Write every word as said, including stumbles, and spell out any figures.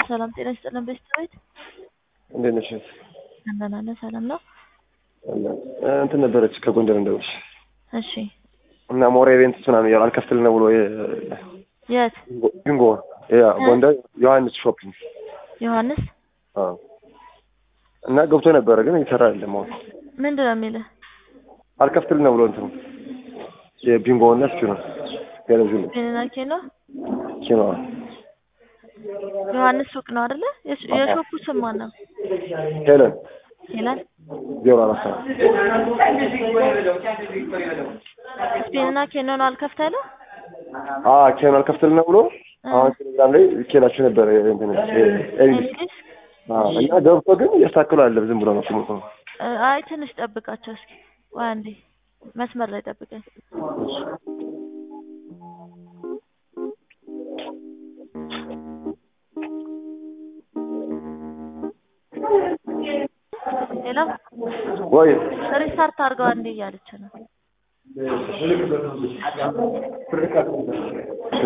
ሰላም ጤና ይስጥልን ቤተሰቤት እንዴት ነሽ? እንደና ነህ ሰላም ነው? እንትን ነበረች ከጎንደር እንደውልሽ። እሺ እና ሞራ ኢቨንትስ ምናምን ያው አልከፍትል ነው ብሎ የት ቢንጎ ያ ጎንደር ዮሐንስ ሾፒንግ ዮሐንስ አዎ እና ገብቶ ነበረ ግን እየሰራ አይደለም አሁን ምንድነው የሚልህ? አልከፍትል ነው ብሎ እንትን የቢንጎ እና ስኪኑ ገለጁ ቢንና ኬኖ ኬኖ ዮሐንስ ሱቅ ነው አይደለ? የሾፑ ስም ማን ነው? ሄለን ሄለን ዜሮ አራት ቢንና ኬኖ ነው አልከፍታለሁ? አዎ ኬኖ አልከፍትል ነው ብሎ አሁን ቴሌግራም ላይ ልኬላችሁ ነበር እንትን ኤሊስ አዎ እና ገብቶ ግን እያስተካከሉ አለ ዝም ብሎ ነው ስሙት ነው። አይ ትንሽ ጠብቃቸው እስኪ ወይ አንዴ መስመር ላይ ጠብቀኝ። ሄሎ ወይ ሪስታርት አድርገው አንዴ እያለች ነው።